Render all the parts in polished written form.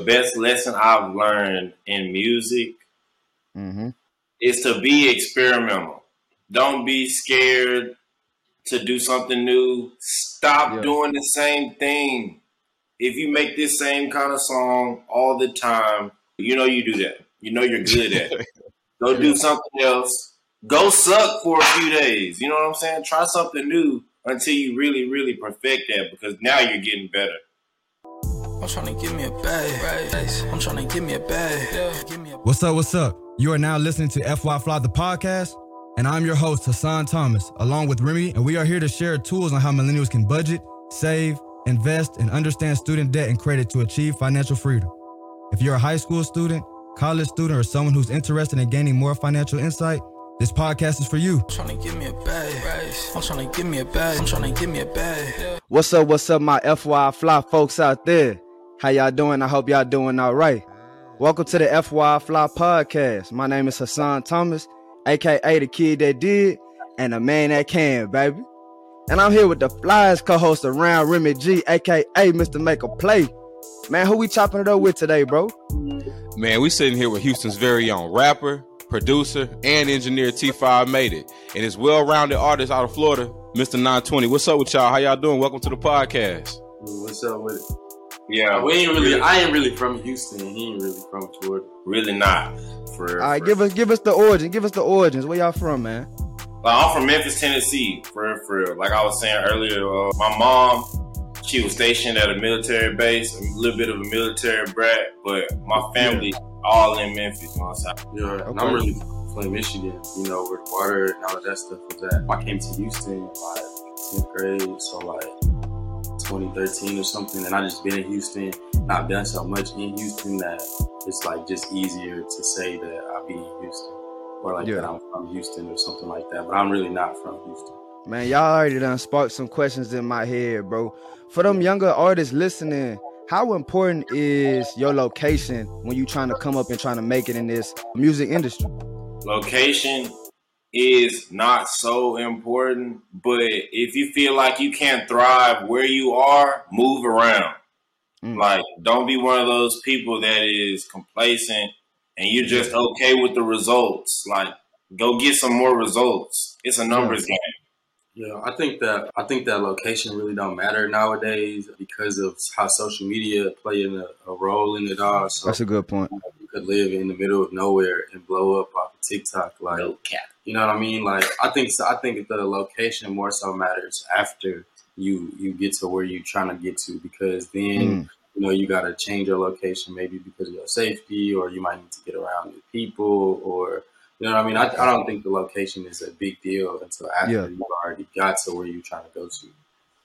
best lesson I've learned in music Mm-hmm. is to be experimental. Don't be scared to do something new. Stop Yeah. doing the same thing. If you make this same kind of song all the time, you know you do that. You know you're good at it. Go Yeah. do something else. Go suck for a few days. You know what I'm saying? Try something new until you really, really perfect that, because now you're getting better. I'm trying to give me a bag. I'm trying to give me a bag. Yeah. What's up? What's up? You are now listening to FY Fly the podcast, and I'm your host, Hassan Thomas, along with Remy, and we are here to share tools on how millennials can budget, save, invest, and understand student debt and credit to achieve financial freedom. If you're a high school student, college student, or someone who's interested in gaining more financial insight, this podcast is for you. I'm trying to give me a bag. I'm trying to give me a bag. I'm trying to give me a bag. What's up, my FY Fly folks out there? How y'all doing? I hope y'all doing all right. Welcome to the FY Fly podcast. My name is Hassan Thomas, a.k.a. the kid that did and the man that can, baby. And I'm here with the flyest co-host around, Remy G, a.k.a. Mr. Make a Play. Man, who we chopping it up with today, bro? Man, we sitting here with Houston's very own rapper, producer, and engineer T5 Made It, and his well-rounded artist out of Florida, Mr. 920. What's up with y'all? How y'all doing? Welcome to the podcast. What's up with it? Yeah, I ain't really from Houston. He ain't really from Florida. Really not. For all right, give us the origin. Give us the origins. Where y'all from, man? I'm from Memphis, Tennessee. For real. Like I was saying earlier, my mom, she was stationed at a military base, a little bit of a military brat, but my family all in Memphis. You know what I'm saying? Yeah, Okay. and I'm really from Michigan. You know, where the water and all of that stuff was at. I came to Houston like 10th grade, so like 2013 or something, and I just been in Houston. And I've done so much in Houston that it's like just easier to say that I be in Houston, or like that I'm from Houston or something like that. But I'm really not from Houston. Man, y'all already done sparked some questions in my head, bro. For them younger artists listening, how important is your location when you trying to come up and trying to make it in this music industry? Location is not so important, but if you feel like you can't thrive where you are, move around. Like, don't be one of those people that is complacent and you're just okay with the results. Like, go get some more results. It's a numbers game. Yeah, I think that location really don't matter nowadays because of how social media playing a role in it all. So That's a good point. you could live in the middle of nowhere and blow up off of TikTok, like No cap. you know what I mean? Like I think the location more so matters after you get to where you're trying to get to, because then you know you gotta change your location maybe because of your safety, or you might need to get around new people, or you know what I mean? I don't think the location is a big deal until after you already got to where you're trying to go to.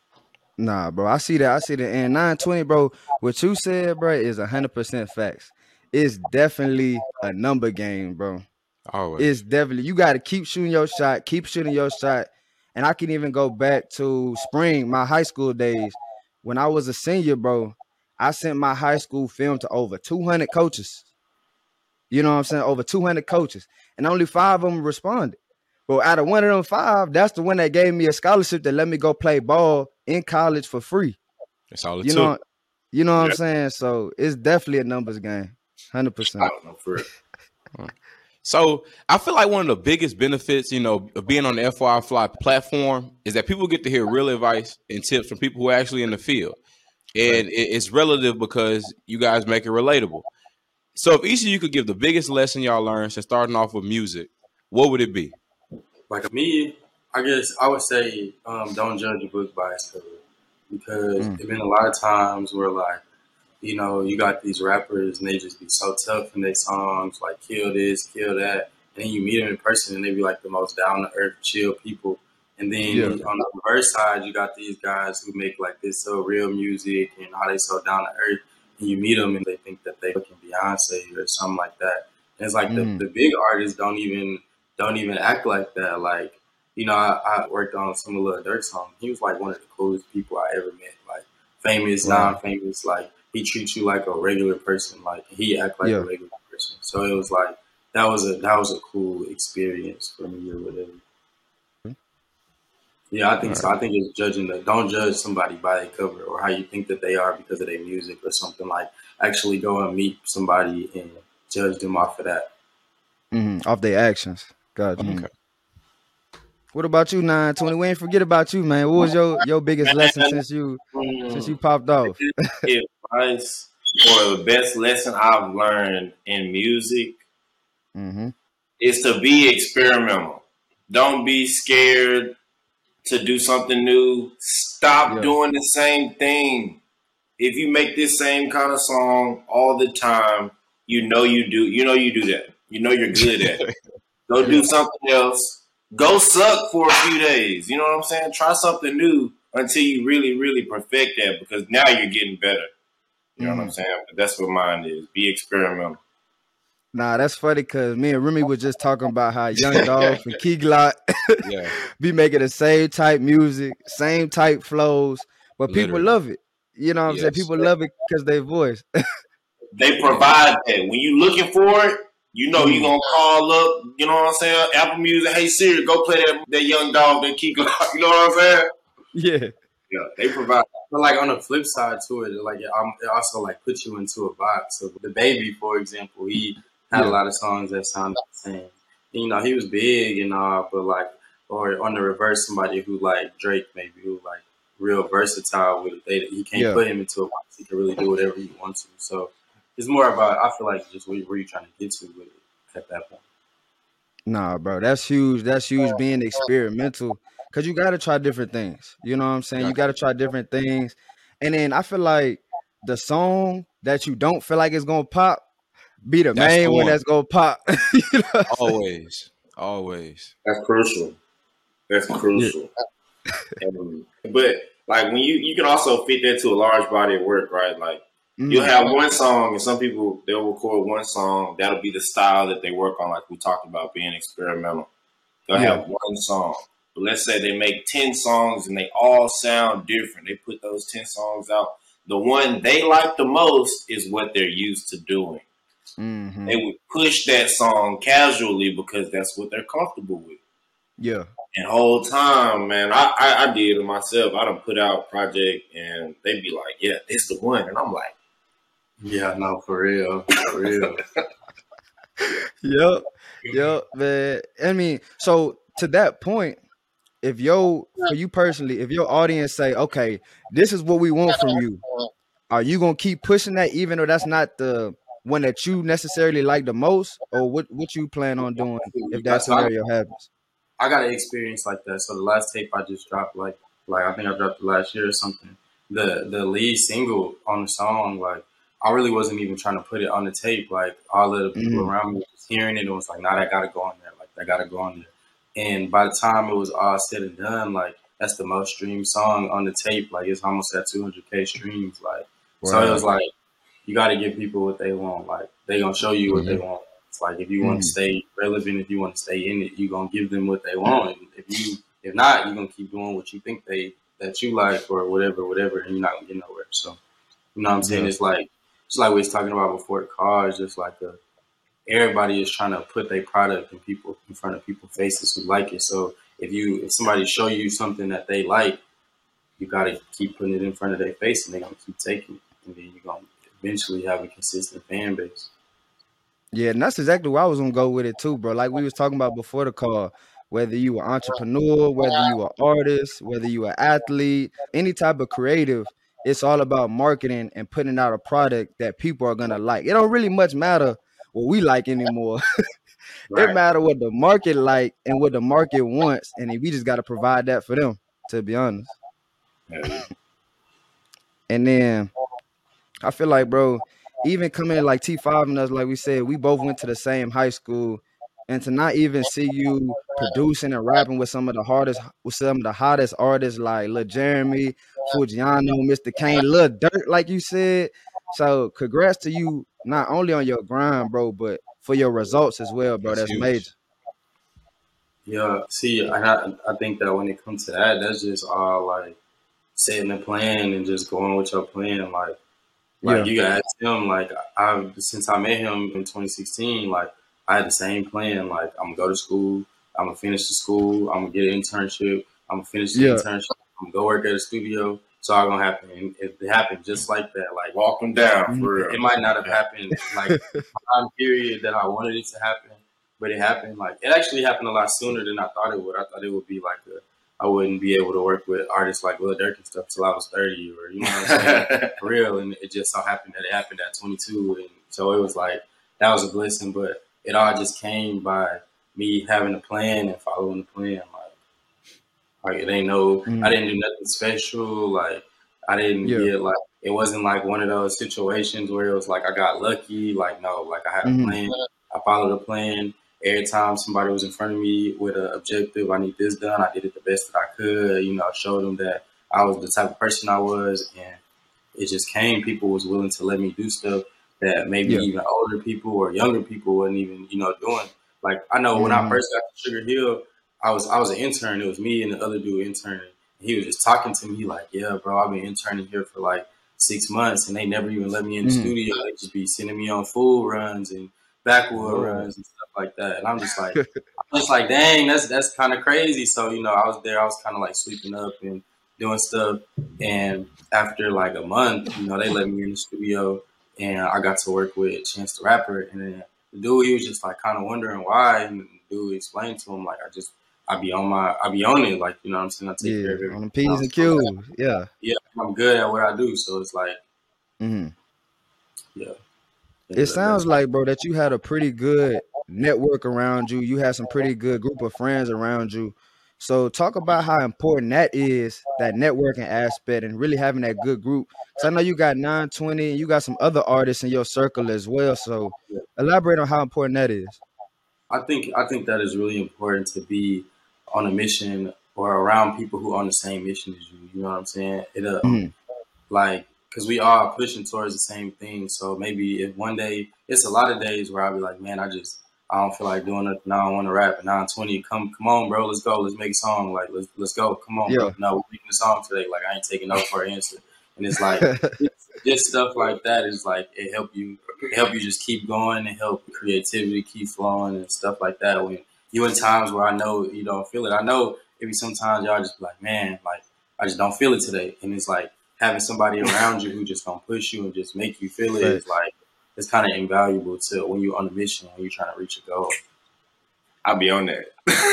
Nah, bro, I see that. And 920, bro, what you said, bro, is 100% facts. It's definitely a number game, bro. Always. It's definitely, you got to keep shooting your shot. And I can even go back to spring, my high school days. When I was a senior, bro, I sent my high school film to over 200 coaches. You know what I'm saying? Over 200 coaches. And only 5 of them responded. But out of one of them 5, that's the one that gave me a scholarship that let me go play ball in college for free. That's all it You took. know what I'm saying? So it's definitely a numbers game. 100%. I don't know, for real. So I feel like one of the biggest benefits, you know, of being on the FY Fly platform is that people get to hear real advice and tips from people who are actually in the field. And it's relative because you guys make it relatable. So if each of you could give the biggest lesson y'all learned since starting off with music, what would it be? Like me, I guess I would say don't judge a book by its cover, because there's been a lot of times where like, you know, you got these rappers and they just be so tough in their songs, like kill this, kill that. And then you meet them in person and they be like the most down to earth, chill people. And then on the reverse side, you got these guys who make like this so real music and how they so down to earth. And you meet them and they think that they fucking Beyonce or something like that. And it's like the big artists don't even act like that. Like, you know, I worked on some of Lil Durk's songs. He was like one of the coolest people I ever met. Like famous, non-famous, like he treats you like a regular person. Like he act like a regular person. So it was like that was a cool experience for me or whatever. Yeah, I think so. I think it's don't judge somebody by their cover or how you think that they are because of their music or something. Like, actually go and meet somebody and judge them off of that. Off their actions. Gotcha. Okay. What about you, 920? We ain't forget about you, man. What was your biggest lesson since you popped off? Advice or the best lesson I've learned in music is to be experimental. Don't be scared to do something new. Stop doing the same thing. If you make this same kind of song all the time, you know you do that. You know you're good at it. Go do something else. Go suck for a few days. You know what I'm saying? Try something new until you really, really perfect that, because now you're getting better. You know what I'm saying? But that's what mine is. Be experimental. Nah, that's funny because me and Remy were just talking about how Young Dolph and Key Glock be making the same type music, same type flows, but people love it. You know what I'm saying? People love it because they voice. They provide that. When you looking for it, you know you're going to call up, you know what I'm saying, Apple Music, hey Siri, go play that Young Dolph, that Key Glock, you know what I'm saying? Yeah. Yeah, they provide. But like on the flip side to it, like it also like puts you into a box. So the Baby, for example, he had a lot of songs that sounded the same. You know, he was big and all, but like, or on the reverse, somebody who like Drake, maybe who like real versatile with it. He can't put him into a box. He can really do whatever he wants to. So it's more about, I feel like, just where you're trying to get to with it at that point. Nah, bro, that's huge. That's huge, being experimental, because you got to try different things. You know what I'm saying? You got to try different things. And then I feel like the song that you don't feel like it's going to pop be the main one that's going to pop. You know Always. That's crucial. That's crucial. But like when you can also fit that to a large body of work, right? Like you'll have one song, and some people, they'll record one song. That'll be the style that they work on, like we talked about being experimental. They'll have one song. But let's say they make 10 songs and they all sound different. They put those 10 songs out. The one they like the most is what they're used to doing. They would push that song casually because that's what they're comfortable with. Yeah. And the whole time, man, I did it myself. I done put out a project and they'd be like, yeah, it's the one. And I'm like, yeah, no, for real. For real. Yep, man. I mean, so to that point, for you personally, if your audience say, okay, this is what we want from you, are you going to keep pushing that even though that's not the one that you necessarily like the most? Or what you plan on doing if that scenario happens? I got an experience like that. So the last tape I just dropped, like I think I dropped it last year or something. The lead single on the song, like I really wasn't even trying to put it on the tape. Like all of the people around me was hearing it and was like, nah, that gotta go on there. Like that gotta go on there. And by the time it was all said and done, like that's the most streamed song on the tape. Like it's almost at 200K streams. Like so it was like you gotta give people what they want. Like they gonna show you what they want. It's like if you want to stay relevant, if you want to stay in it, you're gonna give them what they want. If not, you're gonna keep doing what you think that you like or whatever, and you're not gonna get nowhere. So you know what I'm saying? It's like we was talking about before the car, it's just like everybody is trying to put their product in front of people's faces who like it. So if somebody show you something that they like, you gotta keep putting it in front of their face and they're gonna keep taking it. And then you're gonna eventually have a consistent fan base. Yeah, and that's exactly where I was gonna go with it too, bro. Like we was talking about before the call, whether you an entrepreneur, whether you an artist, whether you an athlete, any type of creative, it's all about marketing and putting out a product that people are gonna like. It don't really much matter what we like anymore. It matter what the market like and what the market wants, and we just gotta provide that for them, to be honest. And then I feel like, bro, even coming like T5 and us, like we said, we both went to the same high school, and to not even see you producing and rapping with some of the hottest artists like Lil Jeremy, Fujiano, Mr. Kane, Lil Durk, like you said. So congrats to you, not only on your grind, bro, but for your results as well, bro. That's major. Yeah, see, I think that when it comes to that, that's just all like setting a plan and just going with your plan, like. You gotta ask him, like, since I met him in 2016, like, I had the same plan. Like, I'm gonna go to school, I'm gonna finish the school, I'm gonna get an internship, I'm gonna finish the internship. I'm gonna go work at a studio. It's all gonna happen. And it happened just like that. Like walk them down for real. It might not have happened like the time period that I wanted it to happen, but it happened. Like it actually happened a lot sooner than I thought it would. I thought it would be like I wouldn't be able to work with artists like Lil Durk and stuff till I was 30 or you know what I'm saying, for real. And it just so happened that it happened at 22, and so it was like that was a blessing. But it all just came by me having a plan and following the plan. Like it ain't no, I didn't do nothing special. Like I didn't get like, it wasn't like one of those situations where it was like I got lucky. Like no, like I had a plan. I followed a plan. Every time somebody was in front of me with an objective, I need this done, I did it the best that I could. You know, I showed them that I was the type of person I was, and it just came. People was willing to let me do stuff that maybe even older people or younger people wasn't even, you know, doing. Like I know when I first got to Sugar Hill, I was an intern. It was me and the other dude interning. He was just talking to me like, yeah, bro, I've been interning here for like 6 months and they never even let me in the studio. They just be sending me on full runs and backwood runs and stuff like that. And I'm just like, dang, that's kind of crazy. So, you know, I was there. I was kind of like sweeping up and doing stuff. And after like a month, you know, they let me in the studio and I got to work with Chance the Rapper. And then the dude, he was just like kind of wondering why. And the dude explained to him, like, I be on it, like, you know what I'm saying? I take care of it. On the P's and Q's, yeah, I'm good at what I do, so it's like, It sounds like, bro, that you had a pretty good network around you. You had some pretty good group of friends around you. So talk about how important that is, that networking aspect, and really having that good group. So I know you got 920, and you got some other artists in your circle as well. So elaborate on how important that is. I think that is really important to be on a mission or around people who are on the same mission as you. You know what I'm saying? Like, because we are pushing towards the same thing. So maybe if one day, it's a lot of days where I'll be like, man, I don't feel like doing nothing. I don't want to rap at 920. Come on, bro. Let's go. Let's make a song. Like, let's go. Come on, bro. No, we're making a song today. Like, I ain't taking no for an answer. And it's like, just stuff like that is like, it help you just keep going and help creativity keep flowing and stuff like that. When you in times where I know you don't feel it. I know maybe sometimes y'all just be like, man, like, I just don't feel it today. And it's like having somebody around you who just gonna push you and just make you feel it is like, it's kind of invaluable to when you're on a mission, when you're trying to reach a goal. I'll be on that.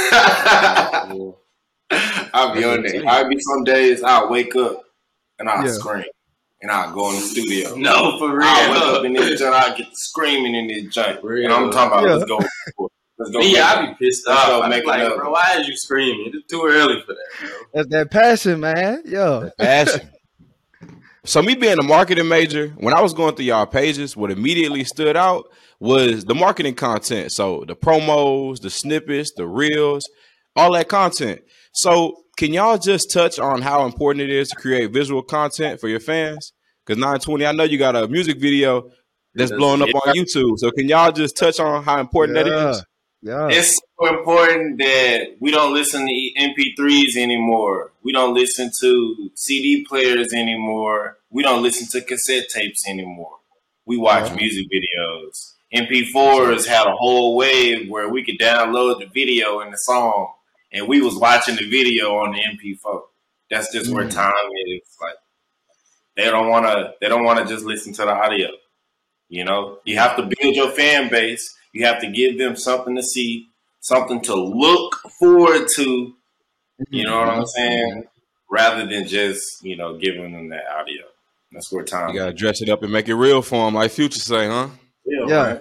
I'll be on that. I'll be some days I'll wake up and I'll scream. And I'll go in the studio. No, for real. I'll wake up in this joint, I'll get screaming in this joint. And I'm talking about, let's go. I'll be pissed off. I'll be like, bro, why is you screaming? It's too early for that, bro. That's that passion, man. Yo. Passion. So me being a marketing major, when I was going through y'all pages, what immediately stood out was the marketing content. So the promos, the snippets, the reels, all that content. So can y'all just touch on how important it is to create visual content for your fans? Because 920, I know you got a music video that's blowing up on YouTube. So can y'all just touch on how important that is? Yeah. It's so important that we don't listen to MP3s anymore. We don't listen to CD players anymore. We don't listen to cassette tapes anymore. We watch music videos. MP4s had a whole wave where we could download the video and the song, and we was watching the video on the MP4. That's just where time is. Like they don't want to just listen to the audio. You know, you have to build your fan base. You have to give them something to see, something to look forward to. You know what I'm saying? Rather than just, you know, giving them that audio. That's where time. You gotta dress it up and make it real for them, like Future say, huh? Yeah.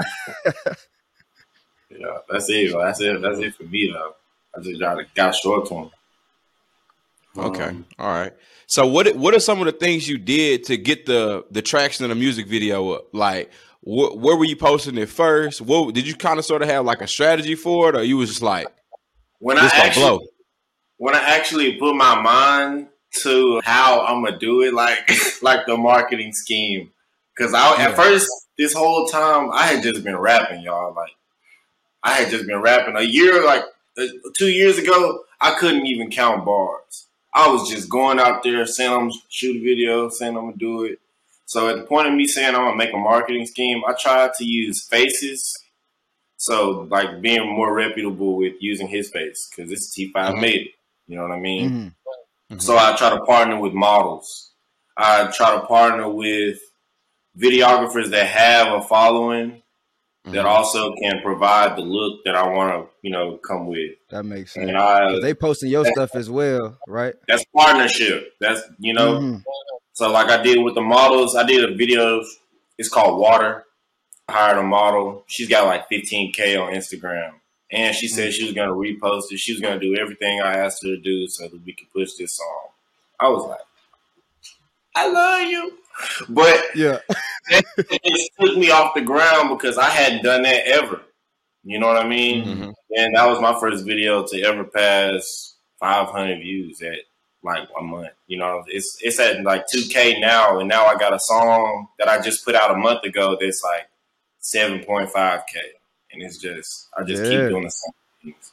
Yeah, that's it. That's it for me, though. I just got to show it to them. Okay, all right. So what are some of the things you did to get the traction of the music video up? Like, where were you posting it first? What did you kind of sort of have like a strategy for it, or you was just like, when I actually put my mind to how I'm gonna do it, like the marketing scheme, because at first this whole time I had just been rapping, y'all. Like I had just been rapping. 2 years ago, I couldn't even count bars. I was just going out there saying I'm gonna shoot a video, saying I'm gonna do it. So at the point of me saying I'm gonna make a marketing scheme, I tried to use faces. So like being more reputable with using his face, because this T5 made it. You know what I mean? Mm-hmm. So I try to partner with models. I try to partner with videographers that have a following that also can provide the look that I want to, you know, come with. That makes sense. And Because they posting your stuff as well, right? That's partnership. That's, you know. Mm-hmm. So like I did with the models, I did a video. It's called Water. I hired a model. She's got like 15K on Instagram. And she said she was going to repost it. She was going to do everything I asked her to do so that we could push this song. I was like, I love you. But yeah, it took me off the ground because I hadn't done that ever. You know what I mean? Mm-hmm. And that was my first video to ever pass 500 views at like 1 month. You know, it's at like 2K now. And now I got a song that I just put out a month ago that's like 7.5K. And it's just, I just keep doing the same things.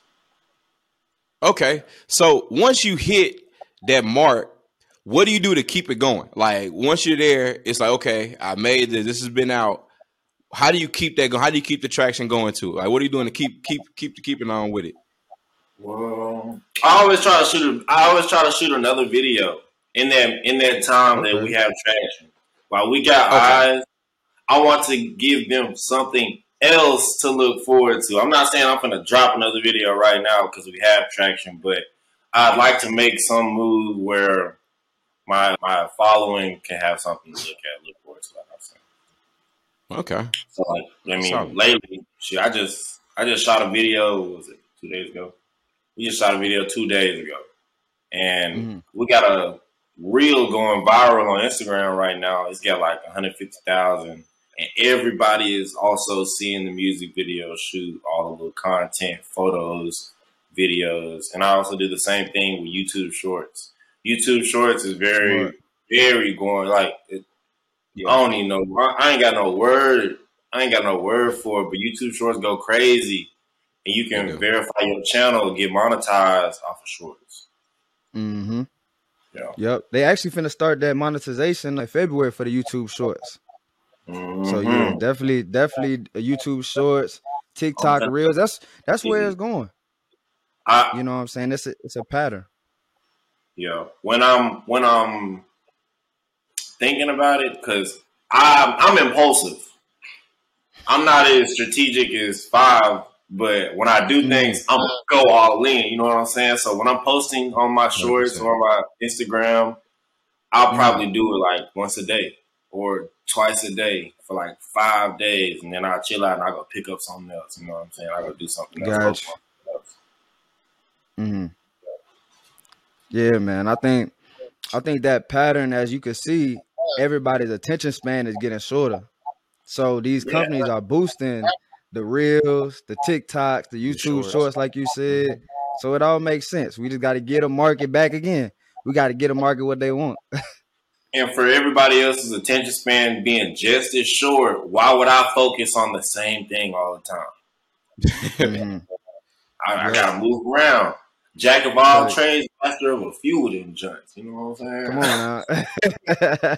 Okay. So once you hit that mark, what do you do to keep it going? Like once you're there, it's like, okay, I made this. This has been out. How do you keep that going? How do you keep the traction going to it? Like, what are you doing to keeping on with it? Well, I always try to shoot another video in that time that we have traction. While we got eyes, I want to give them something else to look forward to. I'm not saying I'm going to drop another video right now because we have traction, but I'd like to make some move where my following can have something to look forward to, like I'm saying. Okay. So like, I mean, lately, I just shot a video. What was it 2 days ago? We just shot a video 2 days ago, and we got a reel going viral on Instagram right now. It's got like 150,000, and everybody is also seeing the music video shoot, all the little content, photos, videos, and I also do the same thing with YouTube Shorts. YouTube Shorts is very, very going like. I don't even know. I ain't got no word. I ain't got no word for it. But YouTube Shorts go crazy, and you can verify your channel and get monetized off of Shorts. Mm-hmm. Yeah. Yep. They actually finna start that monetization in February for the YouTube Shorts. Mm-hmm. So yeah, definitely YouTube Shorts, TikTok Reels. That's where it's going. You know what I'm saying? It's a pattern. Yeah. When I'm thinking about it, because I'm impulsive. I'm not as strategic as Five, but when I do things, I'm gonna go all in. You know what I'm saying? So when I'm posting on my Shorts 100%. Or on my Instagram, I'll probably do it like once a day or twice a day for like 5 days, and then I'll chill out and I'll go pick up something else. You know what I'm saying? I go do something else. Mm-hmm. Yeah, man. I think that pattern, as you can see, everybody's attention span is getting shorter. So these companies are boosting the Reels, the TikToks, the YouTube Shorts, like you said. So it all makes sense. We just got to get a market back again. We got to get a market what they want. And for everybody else's attention span being just as short, why would I focus on the same thing all the time? I got to move around. Jack of all trades, master of a few of them joints. You know what I'm saying? Come on now.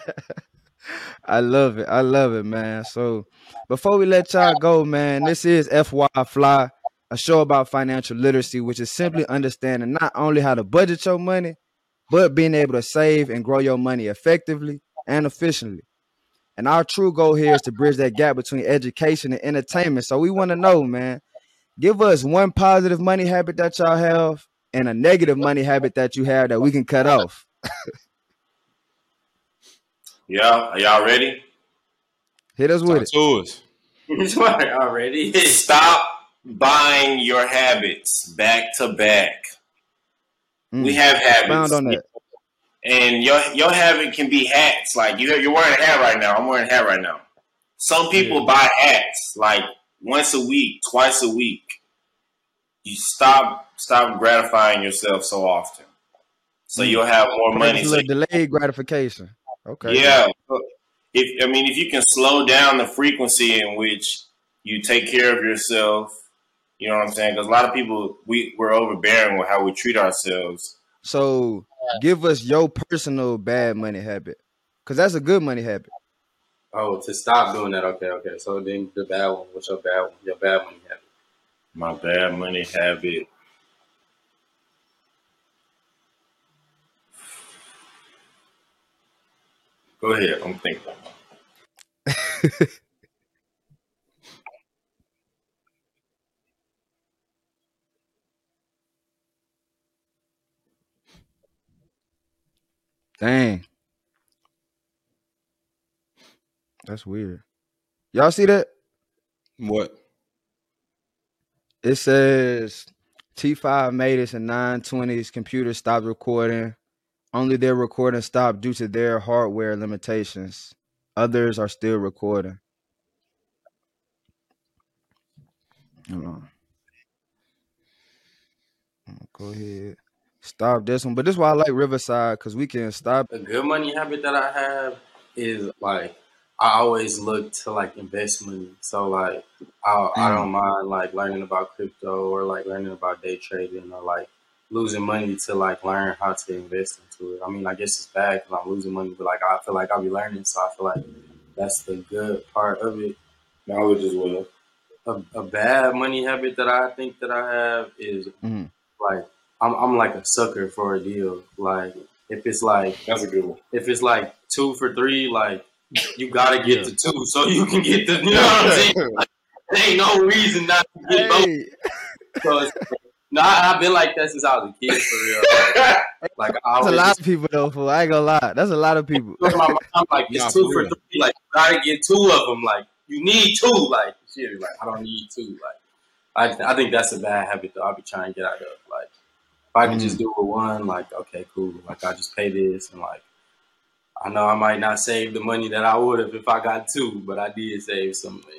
I love it, man. So before we let y'all go, man, this is FY Fly, a show about financial literacy, which is simply understanding not only how to budget your money, but being able to save and grow your money effectively and efficiently. And our true goal here is to bridge that gap between education and entertainment. So we want to know, man, give us one positive money habit that y'all have and a negative money habit that you have that we can cut off. Yeah, are y'all ready? Hit us with it. Already. Stop buying your habits back to back. We have habits. On that. And your habit can be hats. Like you're wearing a hat right now. I'm wearing a hat right now. Some people buy hats like once a week, twice a week. You stop gratifying yourself so often. So you'll have more money. It's a delayed gratification. Okay. Yeah. If you can slow down the frequency in which you take care of yourself, you know what I'm saying? Because a lot of people, we're overbearing with how we treat ourselves. So give us your personal bad money habit, because that's a good money habit. Oh, to stop doing that. Okay. So then the bad one. What's your bad one? Your bad money habit. My bad money habit. Go ahead. I'm thinking. Dang. That's weird. Y'all see that? What? It says T5 made it in 920s. Computer stopped recording. Only their recording stopped due to their hardware limitations. Others are still recording. Hold on. Go ahead. Stop this one. But this is why I like Riverside, because we can stop. A good money habit that I have is like I always look to like invest money. So like I don't mind like learning about crypto or like learning about day trading or like losing money to like learn how to invest into it. I mean, I guess it's bad because I'm losing money, but like I feel like I'll be learning, so I feel like that's the good part of it. Knowledge as well. A bad money habit that I think that I have is like I'm like a sucker for a deal. Like if it's like That's a good one. if it's like 2 for $3, like you gotta get to 2 so you can get the. You know what I'm saying? Like, there ain't no reason not to get both. Hey. So no, I've been like that since I was a kid for real. Like I That's a always lot of people though, fool. I ain't gonna lie. That's a lot of people. I'm like Nah, it's 2 for for real. 3. Like you gotta get 2 of them. Like you need 2. Like shit. Like I don't need 2. Like I think that's a bad habit though. I'll be trying to get out of. Like if I can just do it one, like okay, cool. Like I just pay this and like I know I might not save the money that I would have if I got 2, but I did save some money.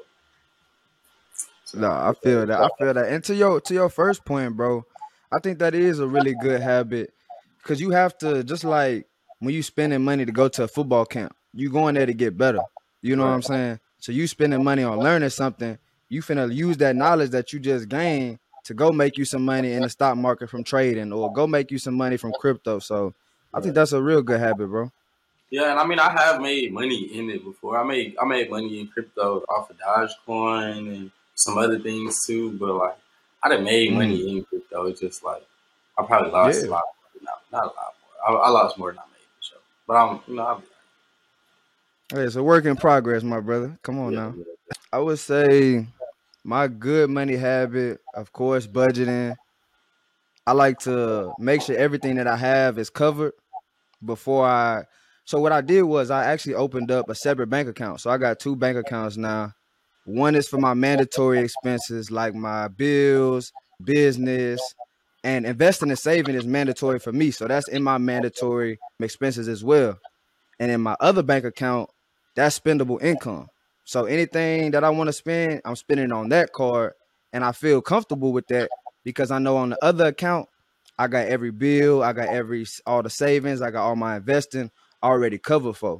So No, I feel that. I feel that. And to your first point, bro, I think that is a really good habit, because you have to, just like when you spending money to go to a football camp, you going there to get better. You know what I'm saying? So you spending money on learning something, you finna use that knowledge that you just gained to go make you some money in the stock market from trading, or go make you some money from crypto. So I think that's a real good habit, bro. yeah, and I mean I have made money in it before. I made money in crypto off of Dogecoin and some other things too. But like I done made money in crypto. It's just like I probably lost a Yeah. lot. Not a lot more. I lost more than I made for sure. But I'll be Hey, it's a work in progress, my brother. Come on now. yeah. I would say my good money habit, of course, budgeting. I like to make sure everything that I have is covered before I. So what I did was I actually opened up a separate bank account. So I got 2 bank accounts now. One is for my mandatory expenses like my bills, business, and investing and saving is mandatory for me. So that's in my mandatory expenses as well. And in my other bank account, that's spendable income. So anything that I want to spend, I'm spending on that card, and I feel comfortable with that because I know on the other account, I got every bill, I got all the savings, I got all my investing already covered for.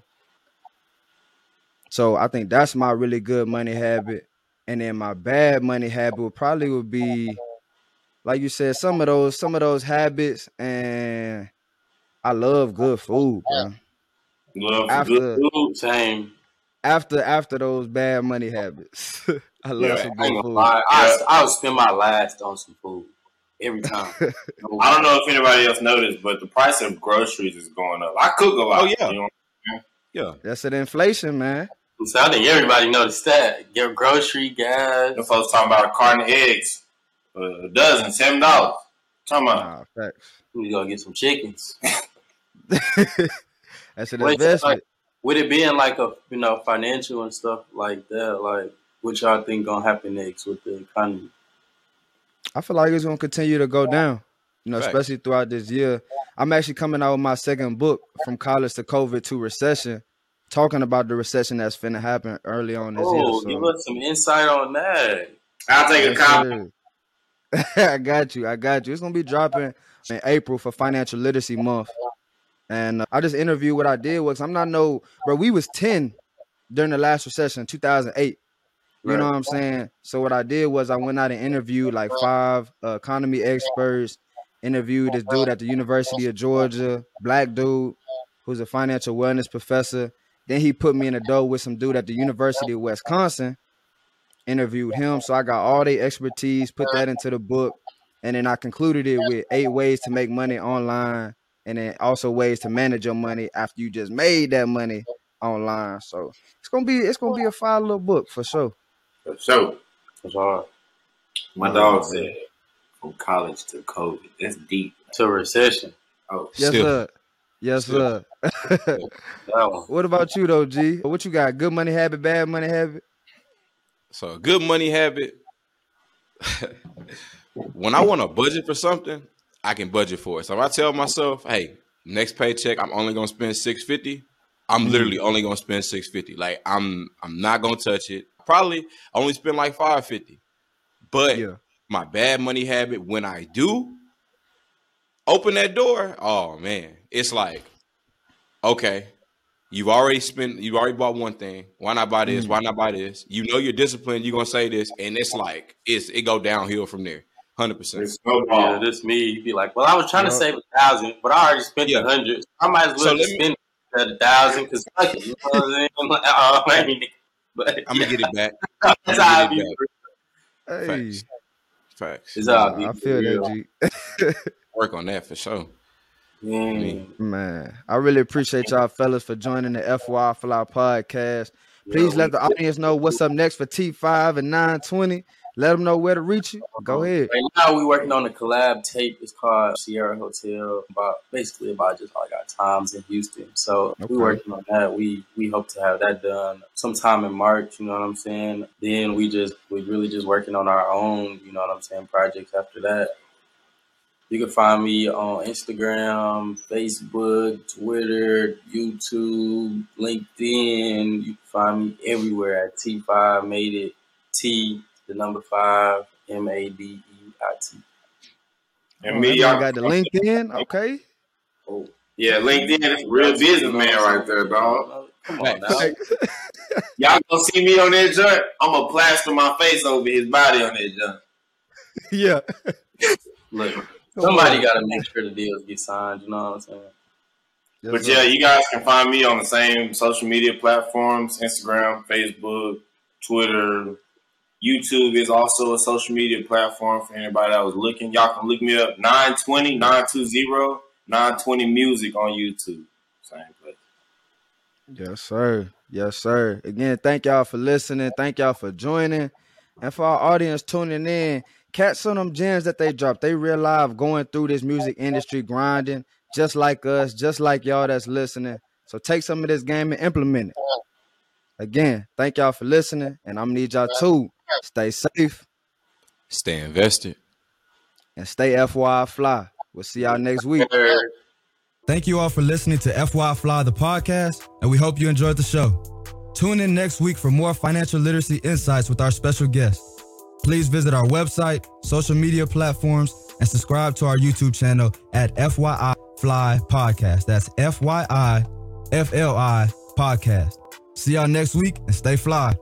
So I think that's my really good money habit. And then my bad money habit would be, like you said, some of those habits. And I love good food, bro. Love for good After food. Same. after those bad money habits, I love Yeah, some I ain't good gonna food. lie. I would spend my last on some food every time. I don't know if anybody else noticed, but the price of groceries is going up. I cook a lot. Oh, yeah. You know? Yeah. That's an inflation, man. So I think everybody noticed that. Your grocery, gas. The folks talking about a carton of eggs, a dozen, $7. Talking about Nah, facts. We gonna get some chickens. That's an Wait, so, investment. like, with it being like a financial and stuff like that, like what y'all think gonna happen next with the economy? I feel like it's gonna continue to go down. Facts. Especially throughout this year. I'm actually coming out with my second book, From College to COVID to Recession, talking about the recession that's finna happen early on this year. So. Give us some insight on that. I'll take a Yes, copy. sir. I got you. It's gonna be dropping in April for Financial Literacy Month. And I just interviewed. What I did was, bro, we was 10 during the last recession, 2008. You know what I'm saying? So what I did was I went out and interviewed like 5 economy experts, interviewed this dude at the University of Georgia, black dude, who's a financial wellness professor. Then he put me in the door with some dude at the University of Wisconsin, interviewed him. So I got all their expertise, put that into the book. And then I concluded it with 8 ways to make money online and then also ways to manage your money after you just made that money online. So it's gonna be a fire little book for sure. For sure. It's hard. My dog said from college to COVID. That's deep. To a recession. Oh, Yes, Still. sir. Yes, sir. That one. What about you though, G? What you got? Good money habit, bad money habit? So a good money habit. When I want to budget for something, I can budget for it. So if I tell myself, hey, next paycheck, I'm only gonna spend $650, I'm literally only gonna spend $650. Like I'm not gonna touch it. Probably only spend like $550. But my bad money habit, when I do open that door, oh man, it's like, okay, you've already bought one thing. Why not buy this? Why not buy this? You know you're disciplined. You're gonna say this, and it's like it go downhill from there. 100%. Yeah, this me. You be like, well, I was trying to save 1,000, but I already spent 100. I might as well just spend 1,000 because fuck it. You know what I'm saying? I'm like, oh, man. But I'm gonna get it back. That's how I be. Hey, Facts. It's how I feel that, G. Work on that for sure. Man, I really appreciate y'all fellas for joining the FY Fly podcast. Please let the audience know what's up next for T5 and 920. Let them know where to reach you. Go ahead. Right now, we're working on a collab tape. It's called Sierra Hotel, basically about just like our times in Houston. So we're working on that. We hope to have that done sometime in March. You know what I'm saying? Then we're really just working on our own. You know what I'm saying? Projects after that. You can find me on Instagram, Facebook, Twitter, YouTube, LinkedIn. You can find me everywhere at T5 Made It. T5 MADEIT. And me, y'all got the LinkedIn, okay? Oh, yeah, LinkedIn is a real businessman right there, dog. Come on now. Y'all gonna see me on that joint? I'm gonna plaster my face over his body on that joint. Yeah. Look, somebody got to make sure the deals get signed. You know what I'm saying? But yeah, you guys can find me on the same social media platforms: Instagram, Facebook, Twitter. YouTube is also a social media platform for anybody that was looking. Y'all can look me up 920 Music on YouTube. Same place. Yes, sir. Yes, sir. Again, thank y'all for listening. Thank y'all for joining. And for our audience tuning in, catch some of them gems that they dropped. They real live going through this music industry grinding, just like us, just like y'all that's listening. So take some of this game and implement it. Again, thank y'all for listening. And I'm going to need y'all to stay safe, stay invested, and stay FY Fly. We'll see y'all next week. Thank you all for listening to FY Fly, the podcast, and we hope you enjoyed the show. Tune in next week for more financial literacy insights with our special guests. Please visit our website, social media platforms, and subscribe to our YouTube channel at FYI Fly Podcast. That's FYI FLI Podcast. See y'all next week and stay fly.